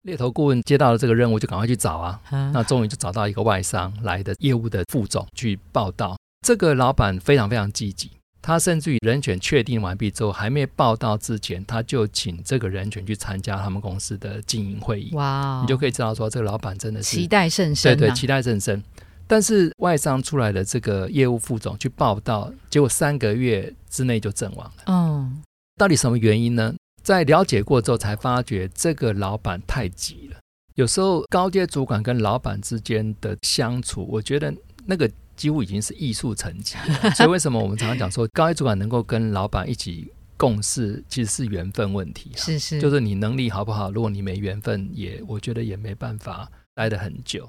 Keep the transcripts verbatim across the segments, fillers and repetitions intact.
猎头顾问接到了这个任务就赶快去找啊，那终于就找到一个外商来的业务的副总去报道。这个老板非常非常积极，他甚至于人选确定完毕之后还没报道之前，他就请这个人选去参加他们公司的经营会议。哇，你就可以知道说这个老板真的是期待甚深、啊、 对对，期待甚深。但是外商出来的这个业务副总去报道，结果三个月之内就阵亡了。嗯，到底什么原因呢？在了解过之后才发觉这个老板太急了。有时候高阶主管跟老板之间的相处，我觉得那个几乎已经是艺术层级了。所以为什么我们常常讲说高阶主管能够跟老板一起共事，其实是缘分问题、啊、 是是， 就是你能力好不好，如果你没缘分，也我觉得也没办法待得很久。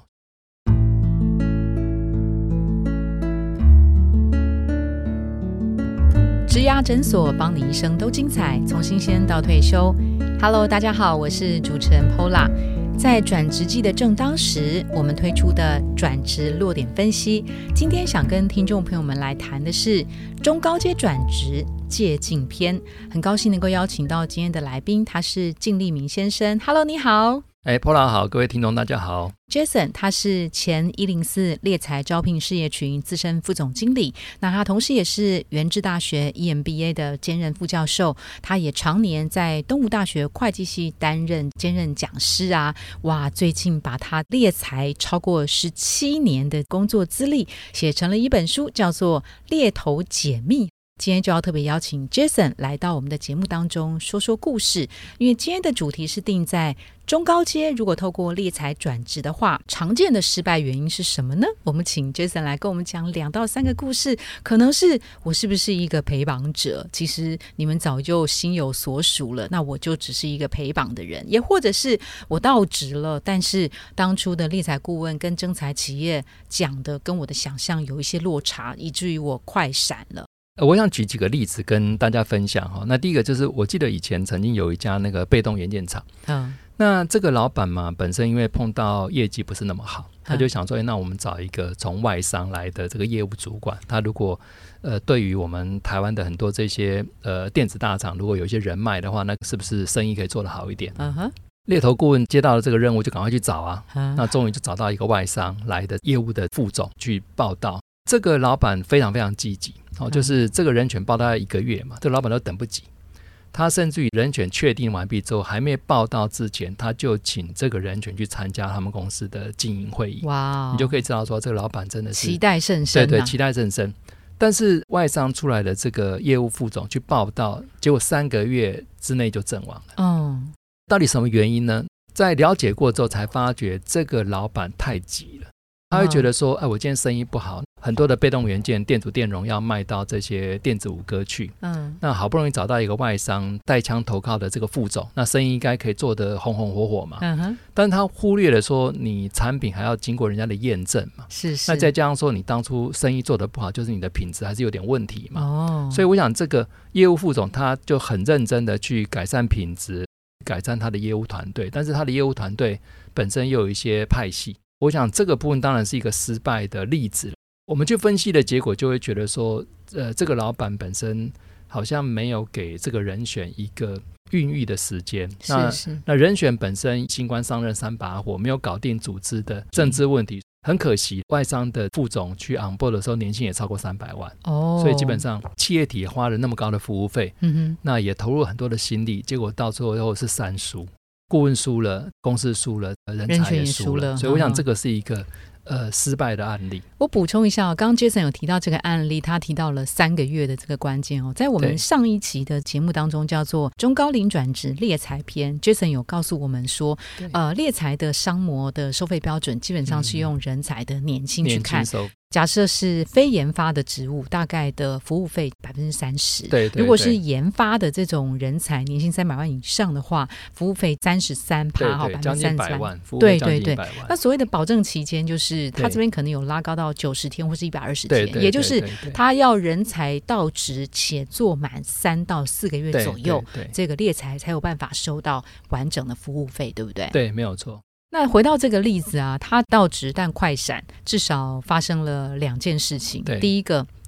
职涯诊所，帮你一生都精彩，从新鲜到退休。Hello， 大家好，我是主持人 Paula。在转职季的正当时，我们推出的转职落点分析，今天想跟听众朋友们来谈的是中高阶转职借镜篇。很高兴能够邀请到今天的来宾，他是靳立明先生。Hello， 你好。 哎 ，Paula 好，各位听众大家好。 Jason 他是前一零四猎才招聘事业群资深副总经理，那他同时也是元智大学 E M B A 的兼任副教授，他也常年在东吴大学会计系担任兼任讲师啊。哇，最近把他猎才超过十七年的工作资历写成了一本书，叫做《猎头解密》。今天就要特别邀请 Jason 来到我们的节目当中说说故事，因为今天的主题是定在中高阶，如果透过猎才转职的话，常见的失败原因是什么呢？我们请 Jason 来跟我们讲两到三个故事，可能是我是不是一个陪绑者，其实你们早就心有所属了，那我就只是一个陪绑的人，也或者是我到职了，但是当初的猎才顾问跟征才企业讲的跟我的想象有一些落差，以至于我快闪了。 我想举几个例子跟大家分享。那第一个就是我记得以前曾经有一家那个被动元件厂、嗯、那这个老板嘛，本身因为碰到业绩不是那么好，他就想说、嗯、那我们找一个从外商来的这个业务主管，他如果呃对于我们台湾的很多这些呃电子大厂如果有一些人脉的话，那是不是生意可以做得好一点、嗯哼。猎头顾问接到了这个任务就赶快去找啊、嗯、那终于就找到一个外商来的业务的副总去报道。这个老板非常非常积极、哦、就是这个人选报道一个月嘛，这个老板都等不及，他甚至于人选确定完毕之后还没报道之前，他就请这个人选去参加他们公司的经营会议。哇，你就可以知道说这个老板真的是期待甚深、啊、 对对，期待甚深。但是外商出来的这个业务副总去报道，结果三个月之内就阵亡了。嗯，到底什么原因呢？在了解过之后才发觉这个老板太急了，他会觉得说、哎、我今天生意不好，很多的被动元件电阻电容要卖到这些电子五哥去、嗯、那好不容易找到一个外商带枪投靠的这个副总，那生意应该可以做得红红火火嘛、嗯、但是他忽略了说你产品还要经过人家的验证嘛， 是是， 那再加上说你当初生意做得不好，就是你的品质还是有点问题嘛、哦、所以我想这个业务副总他就很认真的去改善品质，改善他的业务团队，但是他的业务团队本身又有一些派系，我想这个部分当然是一个失败的例子。我们去分析的结果就会觉得说呃，这个老板本身好像没有给这个人选一个孕育的时间，那是是， 那人选本身新官上任三把火，没有搞定组织的政治问题、嗯、很可惜外商的副总去 onboard 的时候年薪也超过三百万、哦、所以基本上企业体花了那么高的服务费、嗯哼，那也投入了很多的心力，结果到最后是三输，顾问输了，公司输了，人才也输 了, 也输了，所以我想这个是一个呃失败的案例。 我补充一下，刚刚 Jason 有提到这个案例，他提到了三个月的这个关键哦，在我们上一期的节目当中叫做中高龄转职猎才篇， Jason 有告诉我们说呃，猎才的商模的收费标准基本上是用人才的年薪去看、嗯，假设是非研发的职务，大概的服务费 百分之三十， 对对对，如果是研发的这种人才年薪三百万以上的话，服务费 百分之三十三， 对对，将近百万，服务费将近百万。 对对对，那所谓的保证期间就是他这边可能有拉高到九十天或是一百二十天，对对对对，也就是他要人才到职且做满三到四个月左右，对对对，这个猎才才有办法收到完整的服务费，对不对？ 对，没有错。 那回到这个例子啊，他到职但快闪，至少发生了两件事情。第一个，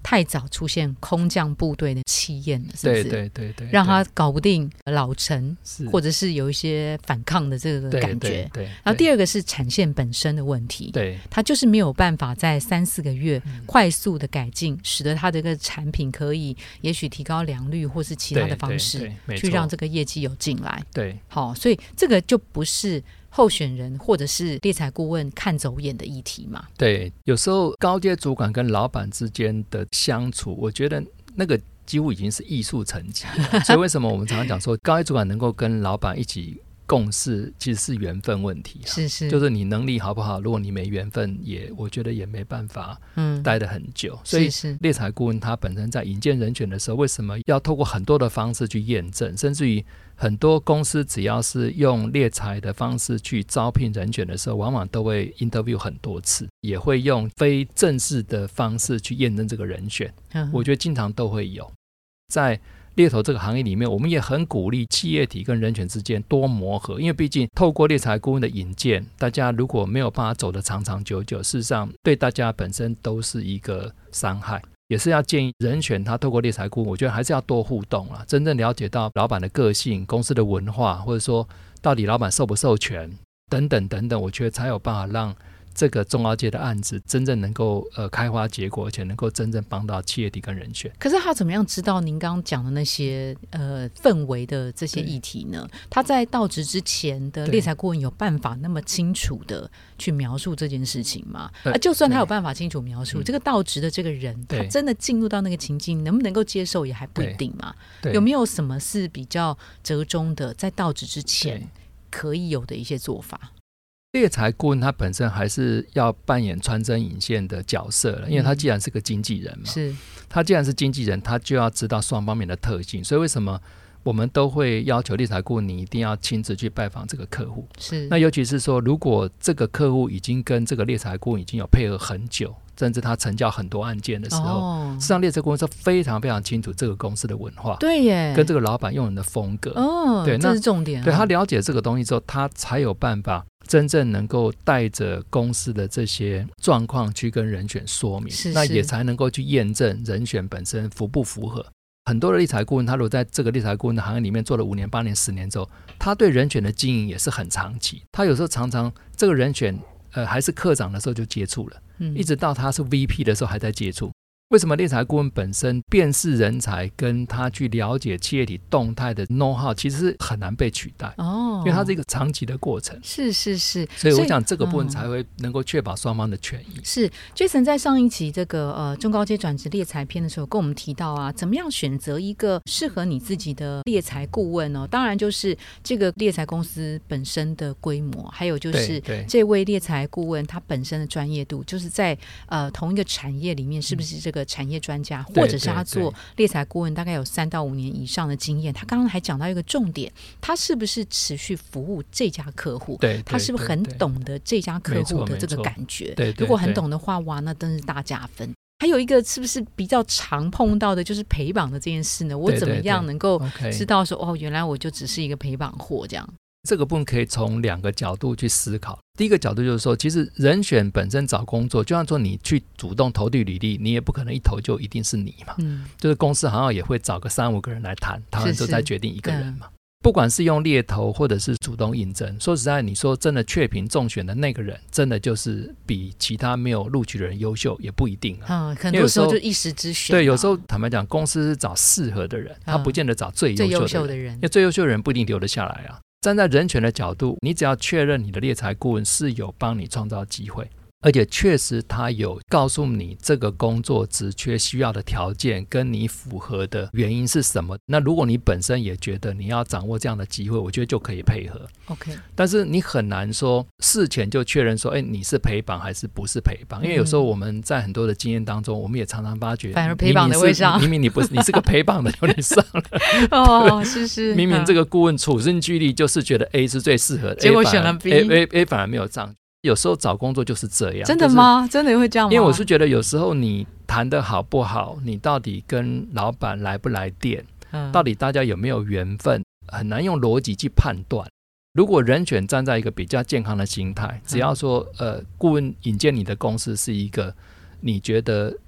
太早出现空降部队的气焰了，是不是？ 对对对 对， 让他搞不定老成，或者是有一些反抗的这个感觉。 对对对对， 然后第二个是产线本身的问题， 对， 他就是没有办法在三四个月快速的改进，嗯、使得他这个产品可以也许提高良率，或是其他的方式去让这个业绩有进来。 对， 好，所以这个就不是候选人或者是猎才顾问看走眼的议题嘛。 对，有时候高阶主管跟老板之间的相处，我觉得那个几乎已经是艺术层级了。所以为什么我们常常讲说高阶主管能够跟老板一起共事，其实是缘分问题、啊、 是是，就是你能力好不好，如果你没缘分，也我觉得也没办法待得很久、嗯、所以猎才顾问他本身在引荐人选的时候，为什么要透过很多的方式去验证，甚至于很多公司只要是用猎才的方式去招聘人选的时候，往往都会 interview 很多次，也会用非正式的方式去验证这个人选、嗯、我觉得经常都会有。在猎头这个行业里面，我们也很鼓励企业体跟人选之间多磨合，因为毕竟透过猎才顾问的引荐，大家如果没有办法走得长长久久，事实上对大家本身都是一个伤害。也是要建议人选他透过猎才顾问，我觉得还是要多互动啦，真正了解到老板的个性、公司的文化，或者说到底老板授不授权等等等等，我觉得才有办法让这个中高阶的案子真正能够呃开花结果，而且能够真正帮到企业体跟人选。 可是他怎么样知道您刚刚讲的那些呃氛围的这些议题呢？他在到职之前的猎才顾问有办法那么清楚的去描述这件事情吗？啊，就算他有办法清楚描述，这个到职的这个人他真的进入到那个情境能不能够接受也还不一定嘛。有没有什么是比较折中的在到职之前可以有的一些做法？ 猎才顾问他本身还是要扮演穿针引线的角色了，因为他既然是个经纪人嘛，是他既然是经纪人，他就要知道双方面的特性，所以为什么我们都会要求猎才顾问你一定要亲自去拜访这个客户。是，那尤其是说如果这个客户已经跟这个猎才顾问已经有配合很久，甚至他成交很多案件的时候，哦、实际上猎才顾问是非常非常清楚这个公司的文化， 对耶， 跟这个老板用人的风格， 哦，对，这是重点、啊。 对，他了解这个东西之后，他才有办法真正能够带着公司的这些状况去跟人选说明，是是，那也才能够去验证人选本身符不符合。很多的猎才顾问，他如果在这个猎才顾问的行业里面做了五年、八年、十年之后，他对人选的经营也是很长期。他有时候常常这个人选呃还是科长的时候就接触了，嗯、一直到他是 V P 的时候还在接触。为什么猎才顾问本身辨识人才跟他去了解企业体动态的 know how 其实是很难被取代哦，因为它是一个长期的过程。 是是是， 所以我想这个部分才会能够确保双方的权益。 嗯、是 Jason 在上一集这个呃中高阶转职猎才篇的时候跟我们提到啊，怎么样选择一个适合你自己的猎才顾问哦？当然就是这个猎才公司本身的规模，还有就是这位猎才顾问他本身的专业度，就是在呃同一个产业里面是不是这个产业专家，或者是他做猎才顾问大概有三到五年以上的经验。他刚刚还讲到一个重点，他是不是持续服务这家客户？对，他是不是很懂得这家客户的这个感觉？对，如果很懂的话，哇，那真是大加分。还有一个是不是比较常碰到的就是陪绑的这件事呢？我怎么样能够知道说，哦，原来我就只是一个陪绑货这样？ 这个部分可以从两个角度去思考。第一个角度就是说，其实人选本身找工作，就像说你去主动投递履历，你也不可能一投就一定是你嘛。嗯，就是公司好像也会找个三五个人来谈，谈完之后再决定一个人嘛。是是，不管是用猎头或者是主动应征，说实在，你说真的确评中选的那个人，真的就是比其他没有录取的人优秀，也不一定啊。 嗯，很多时候就一时之选、啊。 对，有时候坦白讲，公司是找适合的人，他不见得找最优秀的人， 最优秀的人， 因为最优秀的人不一定留得下来啊。站在人权的角度，你只要确认你的猎才顾问是有帮你创造机会，而且确实他有告诉你这个工作职缺需要的条件跟你符合的原因是什么，那如果你本身也觉得你要掌握这样的机会，我觉得就可以配合。 OK， 但是你很难说事前就确认说，哎，你是陪绑还是不是陪绑，因为有时候我们在很多的经验当中，我们也常常发觉反而陪绑的会上， 明明你不是，你是个陪绑的有你上了哦，是是， 明明这个顾问处心积虑就是觉得 A 是最适合的， 结果选了 B， A, A, A 反而没有上。有时候找工作就是这样。 真的吗？就是、真的会这样吗？ 因为我是觉得有时候你谈得好不好，你到底跟老板来不来电、嗯、到底大家有没有缘分，很难用逻辑去判断。如果人选站在一个比较健康的心态，只要说呃，顾问引荐你的公司是一个你觉得呃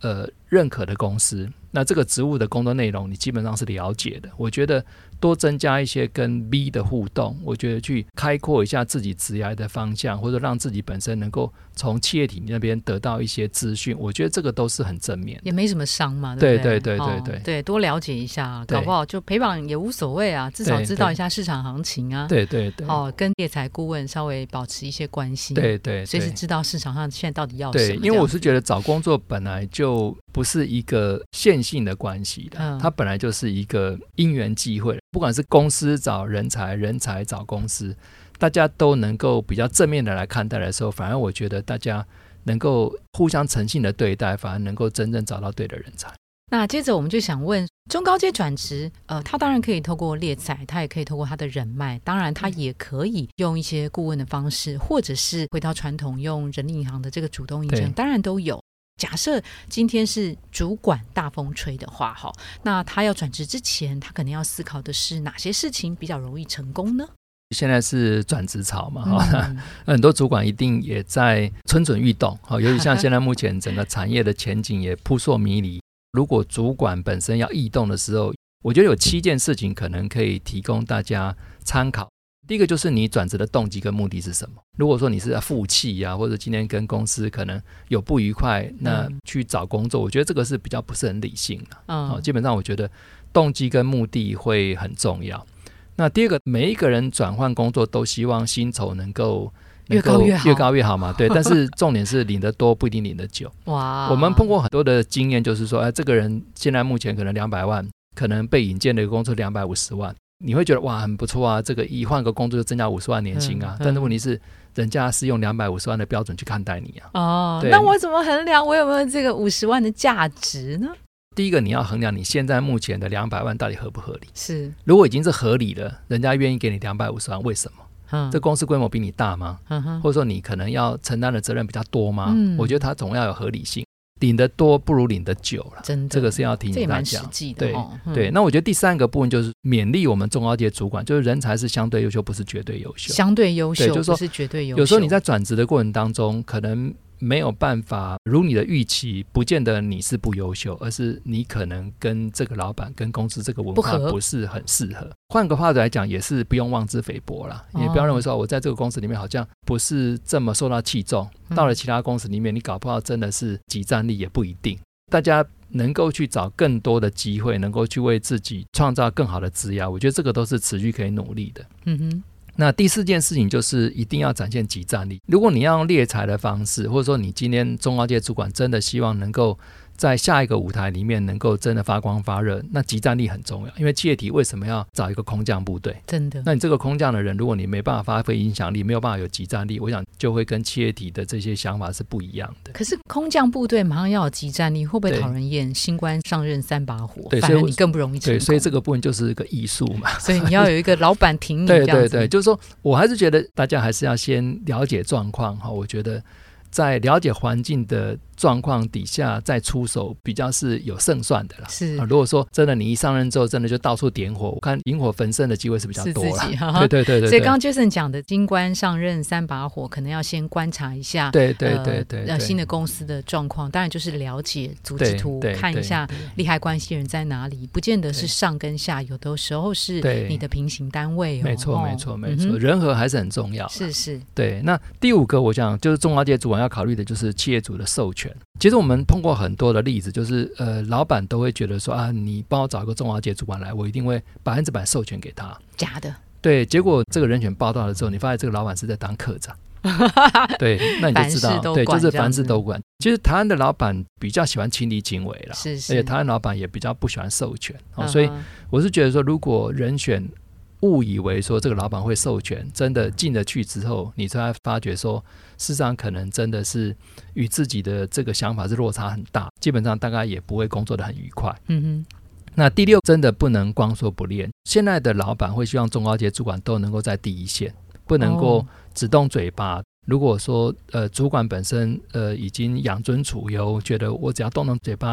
认可的公司，那这个职务的工作内容你基本上是了解的，我觉得多增加一些跟 B 的互动，我觉得去开阔一下自己职业的方向，或者让自己本身能够从企业体那边得到一些资讯，我觉得这个都是很正面的， 也没什么伤嘛，对不对？ 对对对对对、哦、 对，多了解一下，搞不好就陪绑也无所谓啊，至少知道一下市场行情啊， 对对 对, 对、 哦、跟猎才顾问稍微保持一些关系， 对 对, 对，随时知道市场上现在到底要什么。 对，因为我是觉得找工作本来就不是一个线性的关系的、嗯、它本来就是一个因缘际会，不管是公司找人才，人才找公司，大家都能够比较正面的来看待的时候，反而我觉得大家能够互相诚信的对待，反而能够真正找到对的人才。 那接着我们就想问，中高阶转职，呃，他当然可以透过猎才，他也可以透过他的人脉，当然他也可以用一些顾问的方式，或者是回到传统用人力银行的这个主动应征，当然都有。假设今天是主管大风吹的话，那他要转职之前，他可能要思考的是哪些事情比较容易成功呢？ 现在是转职潮嘛、嗯、很多主管一定也在蠢蠢欲动，尤其像现在目前整个产业的前景也扑朔迷离，如果主管本身要异动的时候，我觉得有七件事情可能可以提供大家参考。第一个就是你转职的动机跟目的是什么，如果说你是负气啊，或者今天跟公司可能有不愉快，那去找工作、嗯、我觉得这个是比较不是很理性的、嗯哦、基本上我觉得动机跟目的会很重要。那第二个，每一个人转换工作都希望薪酬能够越高越好， 越高越好嘛，对。但是重点是领得多不一定领得久。哇，我们碰过很多的经验，就是说，哎，这个人现在目前可能两百万，可能被引荐的一个工作两百五十万，你会觉得哇很不错啊，这个一换个工作就增加五十万年薪啊。嗯嗯、但是问题是，人家是用两百五十万的标准去看待你啊。 哦，那我怎么衡量我有没有这个五十万的价值呢？ 第一个，你要衡量你现在目前的两百万到底合不合理。 是， 如果已经是合理了，人家愿意给你两百五十万，为什么？嗯、这公司规模比你大吗、嗯？或者说你可能要承担的责任比较多吗？嗯、我觉得它总要有合理性。领得多不如领得久了， 真的， 这个是要提醒大家。 这也蛮实际的、哦、 对、嗯、对。那我觉得第三个部分就是勉励我们中高阶主管，就是人才是相对优秀，不是绝对优秀。 相对优秀， 就是说不是绝对优秀。 有时候你在转职的过程当中，可能没有办法如你的预期，不见得你是不优秀，而是你可能跟这个老板跟公司这个文化不是很适合。换个话来讲，也是不用妄自菲薄啦，你、哦、不要认为说我在这个公司里面好像不是这么受到器重、嗯、到了其他公司里面，你搞不好真的是即战力也不一定。大家能够去找更多的机会，能够去为自己创造更好的职业，我觉得这个都是持续可以努力的。嗯哼。那第四件事情就是一定要展现即战力。如果你要用猎才的方式，或者说你今天中高阶主管真的希望能够在下一个舞台里面能够真的发光发热，那即战力很重要。因为企业体为什么要找一个空降部队？ 真的， 那你这个空降的人，如果你没办法发挥影响力，没有办法有即战力，我想就会跟企业体的这些想法是不一样的。 可是空降部队马上要有即战力，会不会讨人厌？新官上任三把火，反而你更不容易成功。 对，所以这个部分就是一个艺术嘛。 所以你要有一个老板挺你这样子。 对对对，就是说我还是觉得大家还是要先了解状况哈。我觉得在了解环境的状况底下再出手比较是有胜算的啦。 是、 啊、如果说真的你一上任之后真的就到处点火，我看引火焚身的机会是比较多啦。对对对对。 所以刚刚 Jason 讲的新官上任三把火，可能要先观察一下对对对 对, 对, 对、呃、 新的公司的状况，当然就是了解组织图，看一下利害关系人在哪里，不见得是上跟下，有的时候是你的平行单位、哦、 没错没错没错、嗯、人和还是很重要。 是是。 对，那第五个我想就是中高阶主管要考虑的就是企业主的授权。其实我们碰过很多的例子，就是呃，老板都会觉得说啊，你帮我找一个中高阶主管来，我一定会百分之百授权给他。 假的。 对，结果这个人选报道了之后，你发现这个老板是在当科长。对，那你就知道，对，就是凡事都管。其实台湾的老板比较喜欢亲力亲为啦， 是是， 而且台湾老板也比较不喜欢授权、哦、所以我是觉得说，如果人选误以为说这个老板会授权，真的进了去之后，你才发觉说事实上可能真的是与自己的这个想法是落差很大，基本上大概也不会工作得很愉快。嗯哼。那第六，真的不能光说不练。现在的老板会希望中高阶主管都能够在第一线，不能够只动嘴巴、哦、如果说呃主管本身呃已经养尊处优，觉得我只要动动嘴巴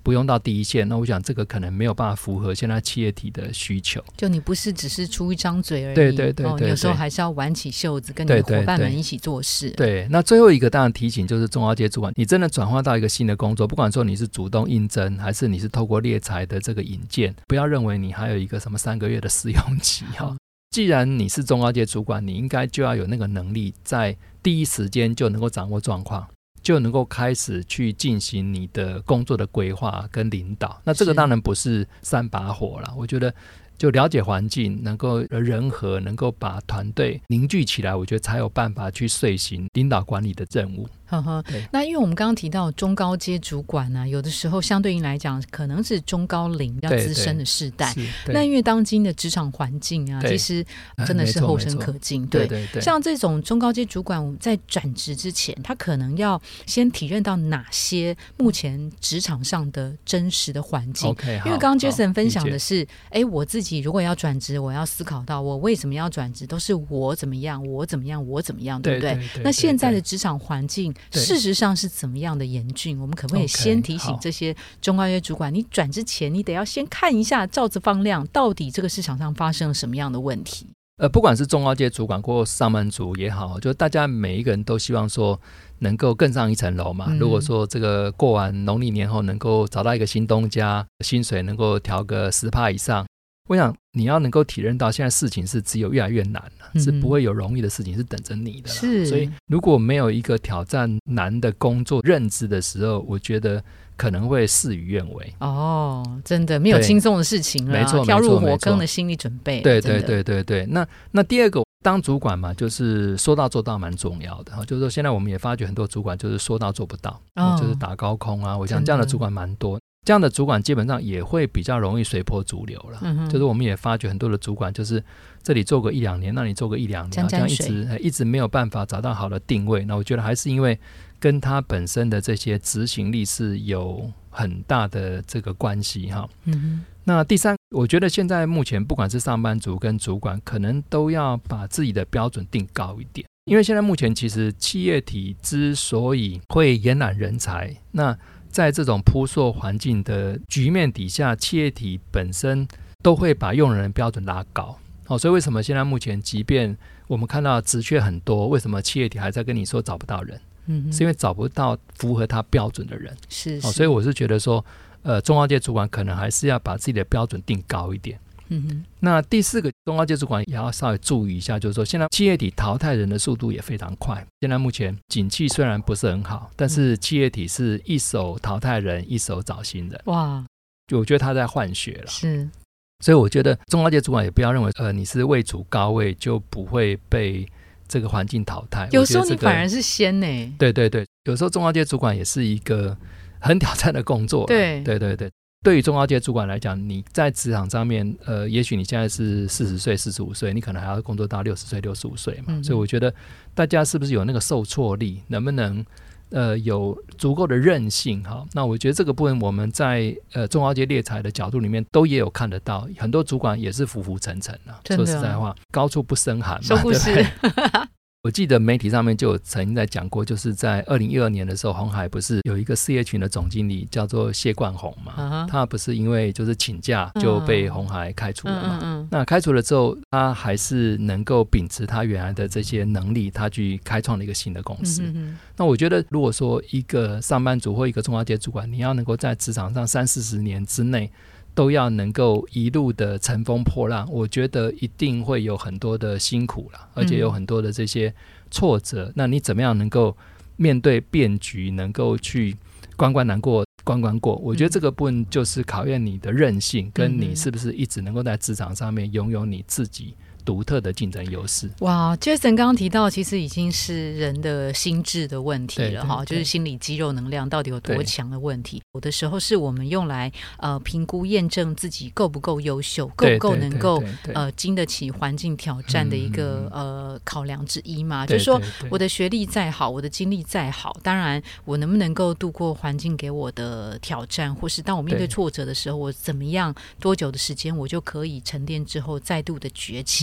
不用到第一线，那我想这个可能没有办法符合现在企业体的需求。 就你不是只是出一张嘴而已， 对对 对, 对, 对、哦、 有时候还是要挽起袖子跟你的伙伴们一起做事。 对, 对, 对, 对，那最后一个当然提醒就是中高阶主管，你真的转换到一个新的工作，不管说你是主动应征还是你是透过猎才的这个引荐，不要认为你还有一个什么三个月的试用期、哦、既然你是中高阶主管，你应该就要有那个能力在第一时间就能够掌握状况，就能够开始去进行你的工作的规划跟领导。那这个当然不是三把火啦，我觉得就了解环境，能够人和，能够把团队凝聚起来，我觉得才有办法去遂行领导管理的任务。 呵呵，那因为我们刚刚提到中高阶主管啊，有的时候相对应来讲可能是中高龄比较资深的世代，那因为当今的职场环境啊，其实真的是后生可敬。对对对，像这种中高阶主管在转职之前，他可能要先体认到哪些目前职场上的真实的环境。Okay, 因为刚刚 Jason 分享的是，哎，我自己如果要转职，我要思考到我为什么要转职，都是我怎么样，我怎么样，我怎么样，对不 对, 对, 对, 对, 对？那现在的职场环境事实上是怎么样的严峻，我们可不可以先提醒这些中高阶主管， okay, 你转之前你得要先看一下照着放量，到底这个市场上发生了什么样的问题。 呃，不管是中高阶主管或上班族也好，就大家每一个人都希望说能够更上一层楼嘛、嗯、如果说这个过完农历年后能够找到一个新东家，薪水能够调个 百分之十 以上，我想你要能够体认到现在事情是只有越来越难了、嗯、是不会有容易的事情是等着你的啦。是，所以如果没有一个挑战难的工作认知的时候，我觉得可能会事与愿违。 哦，真的没有轻松的事情了，没错，跳入火坑的心理准备。 对对对对对。那那第二个，当主管嘛，就是说到做到蛮重要的。就是说现在我们也发觉很多主管就是说到做不到、哦、就是打高空啊，我想这样的主管蛮多。这样的主管基本上也会比较容易随波逐流了、嗯、就是我们也发觉很多的主管就是这里做个一两年，那你做个一两年，这样一直一直没有办法找到好的定位。那我觉得还是因为跟他本身的这些执行力是有很大的这个关系哈。嗯，那第三，我觉得现在目前不管是上班族跟主管，可能都要把自己的标准定高一点，因为现在目前其实企业体之所以会延揽人才，那在这种扑朔环境的局面底下，企业体本身都会把用人的标准拉高、哦、所以为什么现在目前即便我们看到职缺很多，为什么企业体还在跟你说找不到人、嗯、是因为找不到符合他标准的人。是, 是、哦、所以我是觉得说呃，中高阶主管可能还是要把自己的标准定高一点。嗯哼，那第四个，中高阶主管也要稍微注意一下，就是说现在企业体淘汰人的速度也非常快。现在目前景气虽然不是很好，但是企业体是一手淘汰人，一手找新人。哇，就我觉得他在换血了。是，所以我觉得中高阶主管也不要认为呃你是位处高位就不会被这个环境淘汰。 有时候你反而是先呢、欸。 对对对，有时候中高阶主管也是一个很挑战的工作。对对对对。对于中高阶主管来讲，你在职场上面呃，也许你现在是四十岁四十五岁，你可能还要工作到六十岁六十五岁嘛、嗯、所以我觉得大家是不是有那个受挫力，能不能呃有足够的韧性哈？那我觉得这个部分我们在呃中高阶猎才的角度里面都也有看得到，很多主管也是浮浮沉沉啊，说实在话，高处不胜寒嘛，说故事对不对？我记得媒体上面就有曾经在讲过，就是在二零一二年的时候，鸿海不是有一个事业群的总经理叫做谢冠宏嘛、uh-huh. 他不是因为就是请假就被鸿海开除了嘛、uh-huh. 那开除了之后，他还是能够秉持他原来的这些能力，他去开创了一个新的公司、uh-huh. 那我觉得如果说一个上班族或一个中高阶主管，你要能够在职场上三四十年之内都要能够一路的乘风破浪，我觉得一定会有很多的辛苦啦，而且有很多的这些挫折、嗯、那你怎么样能够面对变局，能够去关关难过关关过，我觉得这个部分就是考验你的韧性、嗯、跟你是不是一直能够在职场上面拥有你自己独特的竞争优势。哇 Jason 刚刚提到其实已经是人的心智的问题了哈，就是心理肌肉能量到底有多强的问题。有的时候是我们用来呃评估验证自己够不够优秀，够不够能够呃经得起环境挑战的一个、嗯、呃考量之一嘛。就是说我的学历再好，我的经历再好，当然我能不能够度过环境给我的挑战，或是当我面对挫折的时候，我怎么样多久的时间我就可以沉淀之后再度的崛起。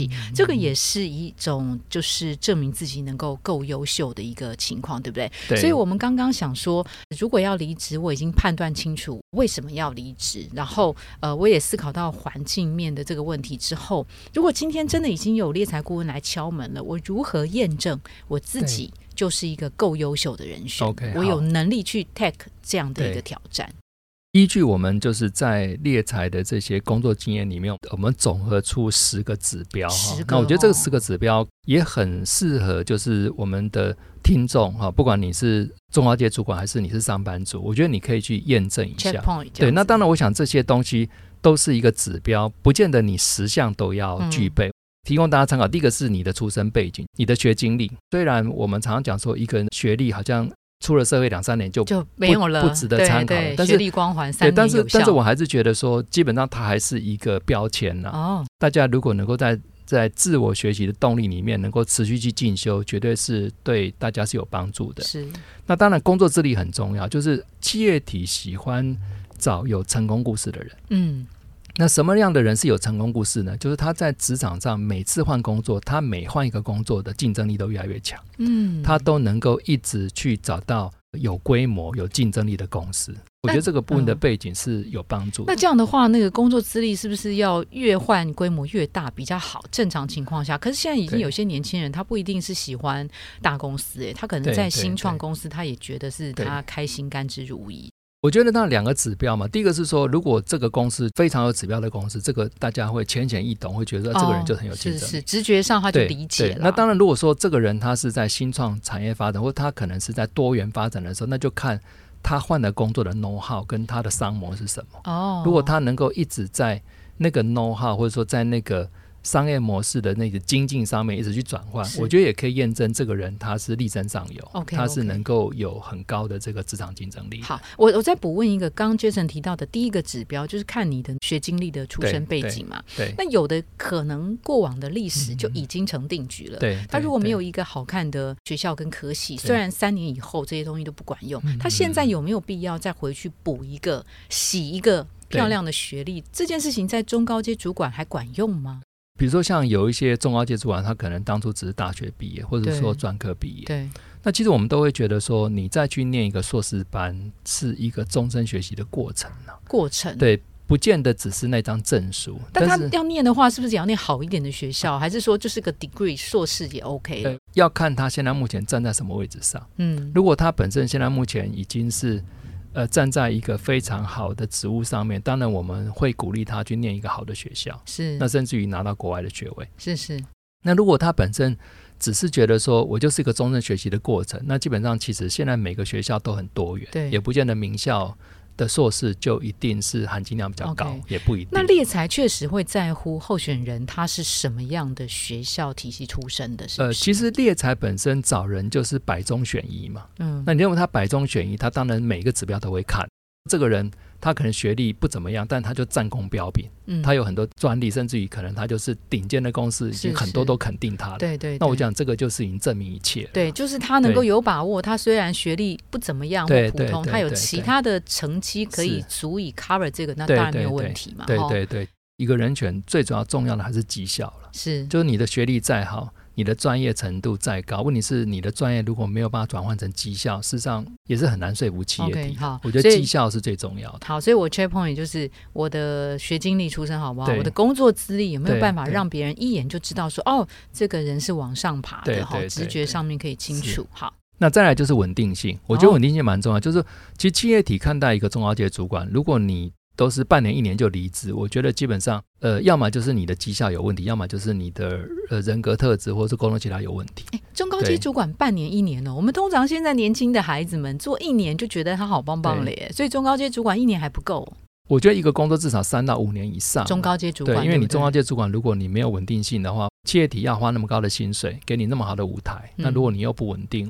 嗯、这个也是一种就是证明自己能够够优秀的一个情况，对不对？ 对。 所以我们刚刚想说，如果要离职，我已经判断清楚为什么要离职，然后呃，我也思考到环境面的这个问题之后，如果今天真的已经有猎才顾问来敲门了，我如何验证我自己就是一个够优秀的人选？ OK， 我有能力去 take 这样的一个挑战。 依据我们就是在猎才的这些工作经验里面，我们总合出十个指标。 十个那我觉得这个十个指标也很适合，就是我们的听众哈，不管你是中高阶主管还是你是上班族，我觉得你可以去验证一下。对，那当然，我想这些东西都是一个指标，不见得你十项都要具备。嗯，提供大家参考。第一个是你的出身背景，你的学经历。虽然我们常常讲说，一个人学历好像出了社会两三年就就没有了， 不值得参考了。但是学历光环三年有效， 但是但是我还是觉得说，基本上它还是一个标签啦。哦，大家如果能够在在自我学习的动力里面，能够持续去进修，绝对是对大家是有帮助的。 是。那当然，工作资历很重要，就是企业体喜欢找有成功故事的人。嗯。那什么样的人是有成功故事呢？就是他在职场上每次换工作，他每换一个工作的竞争力都越来越强。嗯，他都能够一直去找到有规模、有竞争力的公司。我觉得这个部分的背景是有帮助的。 那这样的话，那个工作资历是不是要越换规模越大比较好？正常情况下，可是现在已经有些年轻人，他不一定是喜欢大公司，他可能在新创公司，他也觉得是他开心、甘之如饴。 我觉得那两个指标嘛，第一个是说，如果这个公司非常有指标的公司，这个大家会浅显易懂，会觉得这个人就很有竞争力， 哦、是是直觉上他就理解了。 那当然，如果说这个人他是在新创产业发展，或他可能是在多元发展的时候，那就看他换的工作的 know how 跟他的商模是什么。哦，如果他能够一直在那个 know how 或者说在那个商业模式的那个精进上面一直去转换，我觉得也可以验证这个人他是力争上游， okay, 他是能够有很高的这个职场竞争力。 好，我我再补问一个，刚刚 Jason 提到的第一个指标就是看你的学经历的出身背景嘛。 对，对， 那有的可能过往的历史就已经成定局了。对、嗯，他如果没有一个好看的学校跟科系，虽然三年以后这些东西都不管用，他现在有没有必要再回去补一个、洗一个漂亮的学历？这件事情在中高阶主管还管用吗？ 比如说像有一些中高阶主管，他可能当初只是大学毕业，或者说专科毕业。 对， 那其实我们都会觉得说，你再去念一个硕士班是一个终身学习的过程、啊、 过程对，不见得只是那张证书。 但他要念的话，是不是也要念好一点的学校，还是说就是个 degree 硕士也 OK 了？ 要看他现在目前站在什么位置上。嗯，如果他本身现在目前已经是呃，站在一个非常好的职务上面，当然我们会鼓励他去念一个好的学校， 是， 那甚至于拿到国外的学位， 是是。 那如果他本身只是觉得说我就是一个终身学习的过程，那基本上其实现在每个学校都很多元， 对， 也不见得名校的硕士就一定是含金量比较高， okay, 也不一定。 那猎才确实会在乎候选人他是什么样的学校体系出身的，是不是？ 呃，其实猎才本身找人就是百中选一嘛，嗯，那你认为他百中选一，他当然每个指标都会看。这个人他可能学历不怎么样，但他就战功彪炳、嗯、他有很多专利，甚至于可能他就是顶尖的公司已经很多都肯定他了。 对 对, 对， 那我讲这个就是已经证明一切了。 对，就是他能够有把握，他虽然学历不怎么样或普通，他有其他的成绩可以足以 cover 这个，那当然没有问题嘛。 对对 对, 对, 对，一个人选最主要重要的还是绩效了。 是， 就是你的学历再好，你的专业程度再高，问题是你的专业如果没有办法转换成绩效，事实上也是很难说服企业体。 Okay, 好， 我觉得绩效是最重要的。 好，所以我 check point 就是我的学经历出身好不好，我的工作资历有没有办法让别人一眼就知道说，哦，这个人是往上爬的，好，直觉上面可以清楚。好， 那再来就是稳定性，我觉得稳定性蛮重要、哦、就是其实企业体看待一个中高阶主管，如果你都是半年一年就离职，我觉得基本上呃，要么就是你的绩效有问题，要么就是你的、呃、人格特质或者是沟通其他有问题。 中高阶主管半年一年哦，我们通常现在年轻的孩子们做一年就觉得他好棒棒了耶，所以中高阶主管一年还不够。 我觉得一个工作至少三到五年以上。 中高阶主管， 对，因为你中高阶主管，如果你没有稳定性的话，企业体要花那么高的薪水，给你那么好的舞台、嗯，那如果你又不稳定，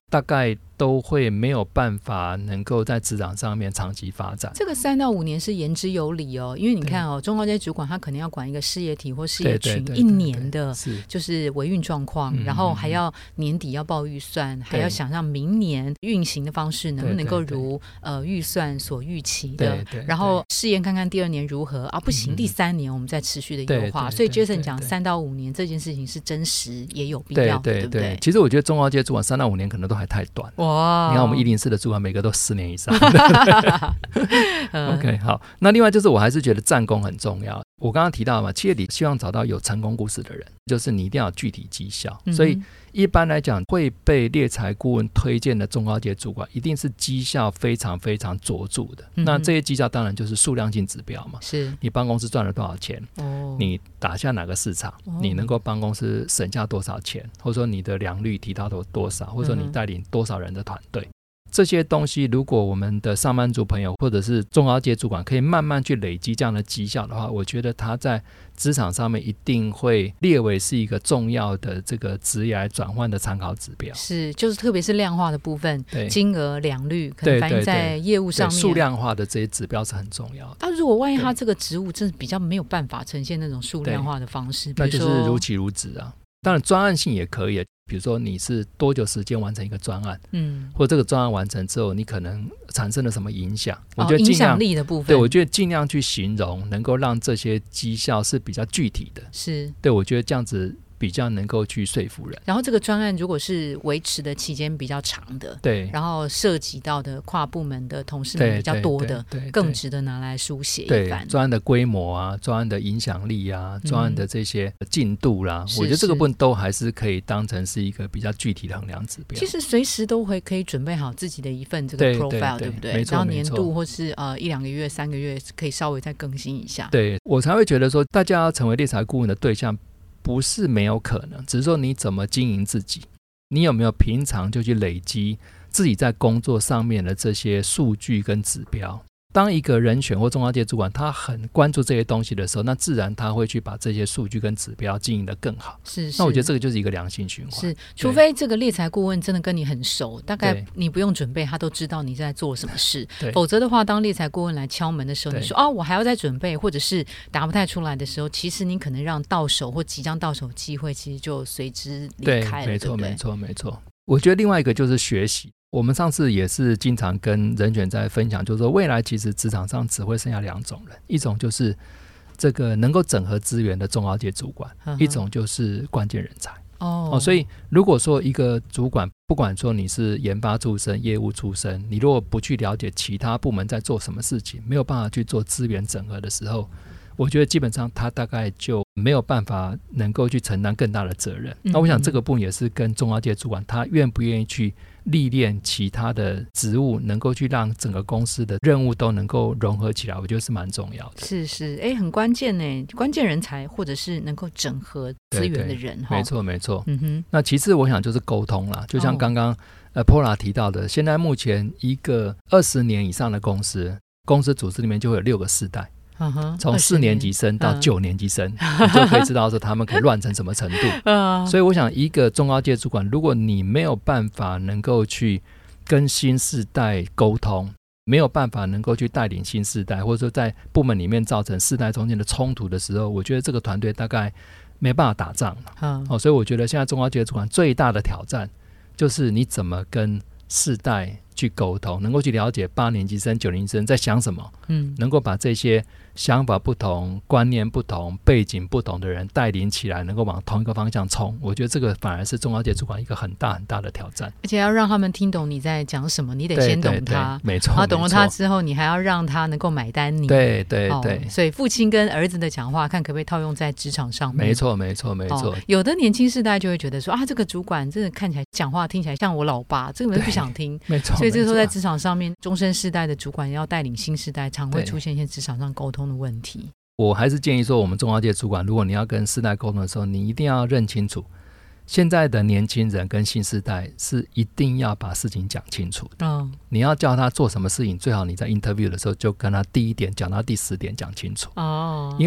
大概都会没有办法能够在职场上面长期发展。 这个三到五年是言之有理哦，因为你看哦，中高阶主管他可能要管一个事业体或事业群一年的就是维运状况，然后还要年底要报预算，还要想象明年运行的方式能不能够如呃预算所预期的，对对对，然后试验看看第二年如何啊，不行，嗯、第三年我们再持续的优化。所以 Jason 讲三到五年这件事情是真实也有必要的，对对 对, 对不对？ 其实我觉得中高阶主管三到五年可能都还太短。哇，你看我们一零四的主管每个都十年以上。OK， 好，那另外就是我还是觉得战功很重要。我刚刚提到嘛，企业里希望找到有成功故事的人，就是你一定要有具体绩效、嗯、所以一般来讲会被猎才顾问推荐的中高阶主管一定是绩效非常非常卓著的、嗯、那这些绩效当然就是数量性指标嘛，是你帮公司赚了多少钱、哦、你打下哪个市场、哦、你能够帮公司省下多少钱，或者说你的良率提到多少，或者说你带领多少人的团队、嗯，这些东西如果我们的上班族朋友或者是中高阶主管可以慢慢去累积这样的绩效的话，我觉得他在职场上面一定会列为是一个重要的这个职业转换的参考指标。 是，就是特别是量化的部分，金额良率可能反映在业务上面， 数量化的这些指标是很重要的。 那、啊、如果万一他这个职务真的比较没有办法呈现那种数量化的方式， 那就是如期如职啊。当然专案性也可以，比如说你是多久时间完成一个专案，嗯，或者这个专案完成之后你可能产生了什么影响，我觉得尽量、哦、影响力的部分，对，我觉得尽量去形容能够让这些绩效是比较具体的，是，对，我觉得这样子比较能够去说服人。 然后这个专案如果是维持的期间比较长的，对，然后涉及到的跨部门的同事们比较多的，对对对对，更值得拿来书写一番。 专案的规模啊，专案的影响力啊，专案的这些进度啦、嗯、我觉得这个部分都还是可以当成是一个比较具体的衡量指标。 其实随时都会可以准备好自己的一份这个 profile， 对, 对, 对, 对不对？没错，然后年度或是呃一两个月、三个月可以稍微再更新一下。 对，我才会觉得说，大家要成为猎才顾问的对象。不是没有可能，只是说你怎么经营自己，你有没有平常就去累积自己在工作上面的这些数据跟指标。当一个人选或中高阶主管他很关注这些东西的时候，那自然他会去把这些数据跟指标经营得更好。是，是，那我觉得这个就是一个良性循环。 是，除非这个猎才顾问真的跟你很熟，大概你不用准备他都知道你在做什么事，否则的话当猎才顾问来敲门的时候，你说哦我还要再准备，或者是答不太出来的时候，其实你可能让到手或即将到手机会其实就随之离开了。 对，没错， 对不对？ 没错，没错。我觉得另外一个就是学习。我们上次也是经常跟人选在分享，就是说未来其实职场上只会剩下两种人，一种就是这个能够整合资源的中高阶主管，呵呵，一种就是关键人才。哦, 哦，所以如果说一个主管，不管说你是研发出身、业务出身，你如果不去了解其他部门在做什么事情，没有办法去做资源整合的时候，我觉得基本上他大概就没有办法能够去承担更大的责任。嗯、那我想这个部分也是跟中高阶主管他愿不愿意去历练其他的职务，能够去让整个公司的任务都能够融合起来，我觉得是蛮重要的。 是是，哎，很关键呢，关键人才或者是能够整合资源的人。 对对，没错没错。嗯哼。那其次我想就是沟通啦，就像刚刚、哦、呃 Paula 提到的，现在目前一个二十年以上的公司，公司组织里面就会有六个世代。从四年级生到九年级生、嗯、你就可以知道说他们可以乱成什么程度、嗯、所以我想一个中高阶主管，如果你没有办法能够去跟新世代沟通，没有办法能够去带领新世代，或者说在部门里面造成世代中间的冲突的时候，我觉得这个团队大概没办法打仗了、嗯哦、所以我觉得现在中高阶主管最大的挑战就是你怎么跟世代去沟通，能够去了解八年级生、九年级生在想什么，嗯，能够把这些想法不同、观念不同、背景不同的人带领起来，能够往同一个方向冲。我觉得这个反而是中高阶主管一个很大很大的挑战， 而且要让他们听懂你在讲什么，你得先懂他， 对对对，没错。 然后懂了他之后，你还要让他能够买单你。 对对对、哦。 所以父亲跟儿子的讲话，看可不可以套用在职场上面。 没错没错没错、哦。 有的年轻世代就会觉得说啊，这个主管真的看起来讲话听起来像我老爸，这个人不想听。 没错。 所以这个时候在职场上面，中生世代的主管要带领新世代，常会出现一些职场上沟通的问题。 我还是建议说，我们中高阶主管，如果你要跟世代沟通的时候，你一定要认清楚，现在的年轻人跟新世代是一定要把事情讲清楚的。哦、你要叫他做什么事情，最好你在 interview 的时候就跟他第一点讲到第十点讲清楚。哦，因为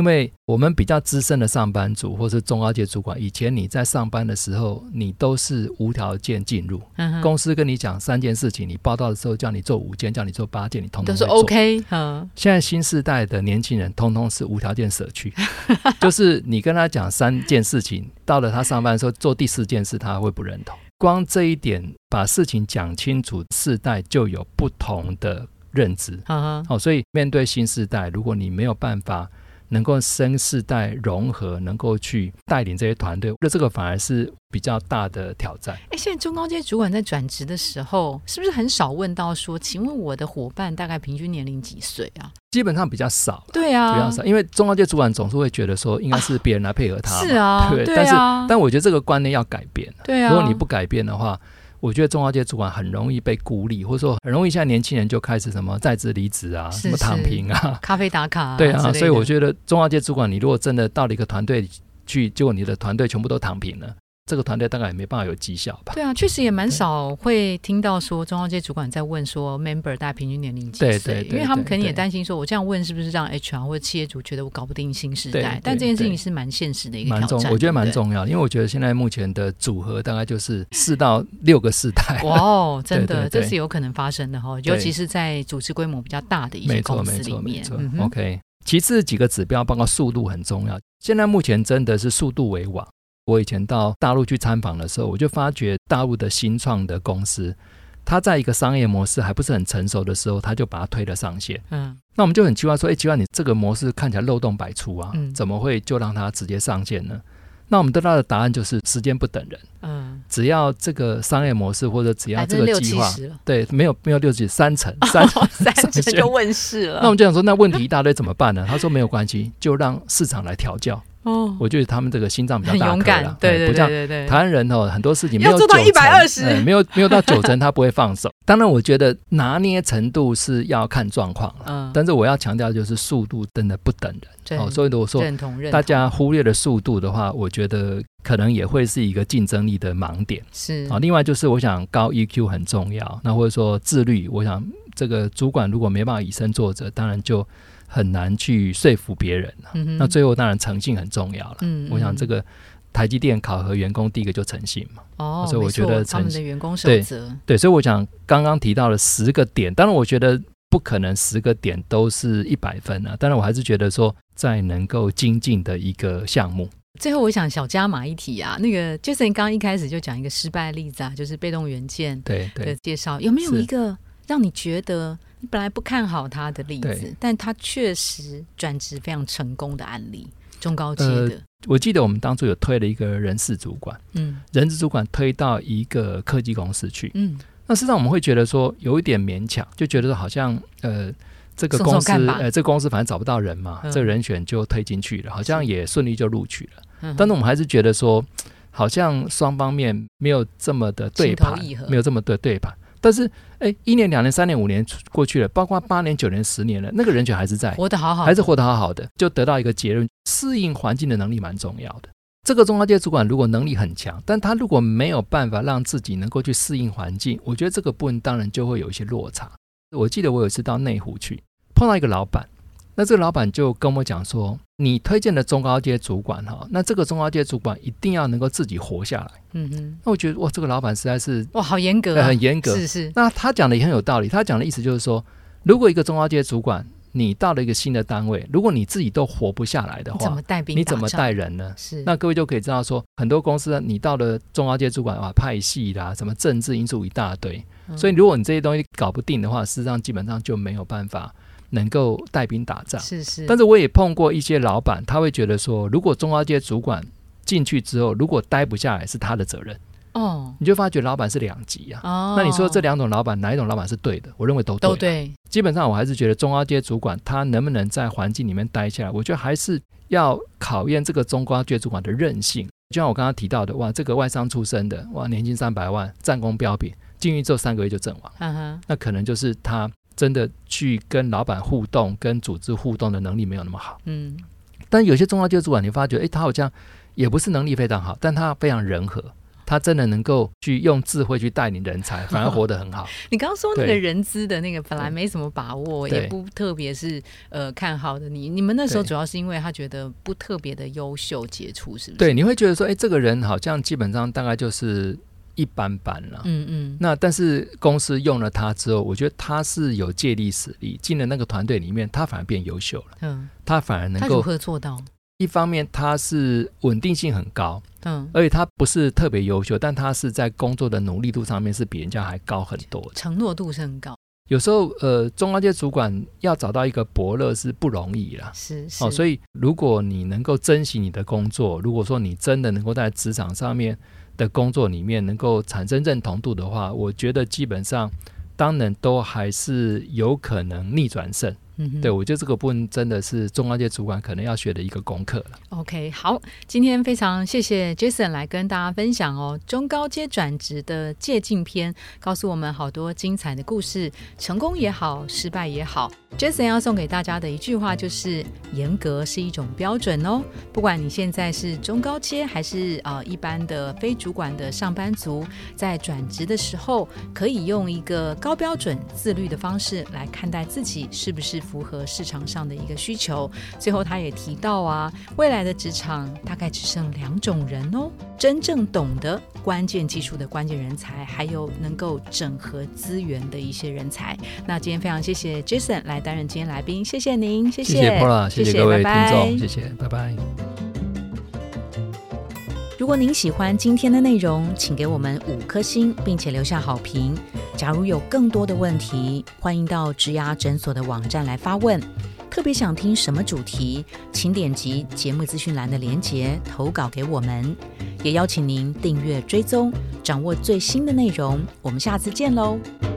我们比较资深的上班族或是中高阶主管，以前你在上班的时候你都是无条件进入、嗯、公司跟你讲三件事情，你报到的时候叫你做五件，叫你做八件，你通通会做， 都是 OK、嗯、 现在新世代的年轻人通通是无条件舍去就是你跟他讲三件事情，到了他上班的时候做第四件事他会不认同。光这一点把事情讲清楚，世代就有不同的认知、uh-huh. 哦、所以面对新世代，如果你没有办法能够生世代融合，能够去带领这些团队，这个反而是比较大的挑战。 哎，现在中高阶主管在转职的时候是不是很少问到说请问我的伙伴大概平均年龄几岁啊？ 基本上比较少。 对啊， 比较少，因为中高阶主管总是会觉得说应该是别人来配合他、啊、 是啊， 对， 对啊， 但是但我觉得这个观念要改变。 对啊， 如果你不改变的话，我觉得中高阶主管很容易被孤立，或者说很容易现在年轻人就开始什么在职离职啊， 是是什么躺平啊， 咖啡打卡、啊、 对啊，所以我觉得中高阶主管你如果真的到了一个团队去，结果你的团队全部都躺平了，这个团队大概也没办法有绩效吧。 对啊，确实也蛮少会听到说中高阶主管在问说 member 大概平均年龄几岁，对对对对，因为他们可能也担心说我这样问是不是让 H R 或者企业主觉得我搞不定新时代，但这件事情是蛮现实的一个挑战， 我觉得蛮重要的，因为我觉得现在目前的组合大概就是四到六个世代。 哇哦，真的对对对，这是有可能发生的，尤其是在组织规模比较大的一些公司里面。嗯、 OK， 其次几个指标包括速度很重要，现在目前真的是速度为王。我以前到大陆去参访的时候，我就发觉大陆的新创的公司，它在一个商业模式还不是很成熟的时候，它就把它推了上线。嗯，那我们就很奇怪说，哎，奇怪，你这个模式看起来漏洞百出啊、嗯，怎么会就让它直接上线呢？那我们得到的答案就是时间不等人。嗯，只要这个商业模式或者只要这个计划，对，没有没有六七三成，三成、哦、 三成就问世了。 那我们就想说，那问题一大堆怎么办呢？他说没有关系，就让市场来调教。哦，我觉得他们这个心脏比较大颗，很勇敢， 对对对对对， 台湾人哦，很多事情没有要做到一百二十， 没有没有到九成，他不会放手。当然，我觉得拿捏程度是要看状况了，嗯，但是我要强调就是速度真的不等人。哦，所以如果说大家忽略了速度的话，我觉得可能也会是一个竞争力的盲点。是啊，另外就是我想高 E Q 很重要，那或者说自律，我想这个主管如果没办法以身作则，当然就很难去说服别人、啊嗯、那最后当然诚信很重要了、嗯嗯、我想这个台积电考核员工第一个就诚信嘛，哦，所以我觉得他们的员工守则 对, 对，所以我想刚刚提到了十个点，当然我觉得不可能十个点都是一百分啊，当然我还是觉得说在能够精进的一个项目。 最后我想小加码一题啊，那个就是你刚刚一开始就讲一个失败的例子啊，就是被动元件的介绍，有没有一个让你觉得你本来不看好他的例子，但他确实转职非常成功的案例，中高阶的、呃、 我记得我们当初有推了一个人事主管，嗯，人事主管推到一个科技公司去，嗯，那事实上我们会觉得说有一点勉强，就觉得好像呃这个公司送送呃这个公司反正找不到人嘛、嗯、这个人选就推进去了，好像也顺利就录取了、嗯、但是我们还是觉得说好像双方面没有这么的对盘，没有这么的对盘，但是哎，一年两年三年五年过去了，包括八年九年十年了，那个人选还是在活得好好的， 还是活得好好的，就得到一个结论，适应环境的能力蛮重要的。这个中高阶主管如果能力很强，但他如果没有办法让自己能够去适应环境，我觉得这个部分当然就会有一些落差。我记得我有一次到内湖去碰到一个老板，那这个老板就跟我讲说，你推荐的中高阶主管哈，那这个中高阶主管一定要能够自己活下来。嗯哼，那我觉得哇，这个老板实在是哇，好严格、啊呃，很严格。 是是。 那他讲的也很有道理，他讲的意思就是说，如果一个中高阶主管，你到了一个新的单位，如果你自己都活不下来的话， 你怎么带兵打仗？ 你怎么带人呢？ 是。 那各位就可以知道说，很多公司你到了中高阶主管啊，派系啦，什么政治因素一大堆、嗯，所以如果你这些东西搞不定的话，事实上基本上就没有办法能够带兵打仗。 是是。 但是我也碰过一些老板，他会觉得说，如果中高阶主管进去之后，如果待不下来是他的责任。哦，你就发觉老板是两极啊。哦，那你说这两种老板哪一种老板是对的？我认为都对、啊、都对。基本上我还是觉得中高阶主管他能不能在环境里面待下来，我觉得还是要考验这个中高阶主管的韧性。就像我刚刚提到的，哇，这个外商出身的，哇，年薪三百万，战功彪炳，进去之后三个月就阵亡、嗯、那可能就是他真的去跟老板互动跟组织互动的能力没有那么好。嗯，但有些中高阶主管你发觉，哎，他好像也不是能力非常好，但他非常人和， 他真的能够去用智慧去带领人才，反而活得很好。 你刚刚说那个人资的那个本来没什么把握，也不特别是呃看好的你，你们那时候主要是因为他觉得不特别的优秀杰出，是不是？ 对，你会觉得说，哎，这个人好像基本上大概就是一般般了。嗯嗯。那但是公司用了他之后，我觉得他是有借力使力，进了那个团队里面，他反而变优秀了。嗯。他反而能够。 他如何做到？ 一方面他是稳定性很高，嗯，而且他不是特别优秀，但他是在工作的努力度上面是比人家还高很多的， 承诺度是很高。 有时候呃，中高阶主管要找到一个伯乐是不容易啦， 是是、 哦、所以如果你能够珍惜你的工作，如果说你真的能够在职场上面的工作里面能够产生认同度的话，我觉得基本上当然都还是有可能逆转胜。嗯、对，我觉得这个部分真的是中高阶主管可能要学的一个功课了。 OK， 好，今天非常谢谢 Jason 来跟大家分享哦，中高阶转职的借镜篇，告诉我们好多精彩的故事，成功也好，失败也好。 Jason 要送给大家的一句话就是严格是一种标准哦，不管你现在是中高阶还是、呃、一般的非主管的上班族，在转职的时候可以用一个高标准自律的方式来看待自己是不是符合市场上的一个需求。最后他也提到啊，未来的职场大概只剩两种人哦，真正懂得关键技术的关键人才，还有能够整合资源的一些人才。那今天非常谢谢 Jason 来担任今天来宾，谢谢您。谢谢， 谢谢 Paula， 谢谢各位听众，谢谢，拜拜。 如果您喜欢今天的内容，请给我们五颗星并且留下好评。假如有更多的问题，欢迎到职涯诊所的网站来发问。特别想听什么主题，请点击节目资讯栏的连结投稿给我们，也邀请您订阅追踪，掌握最新的内容。我们下次见喽。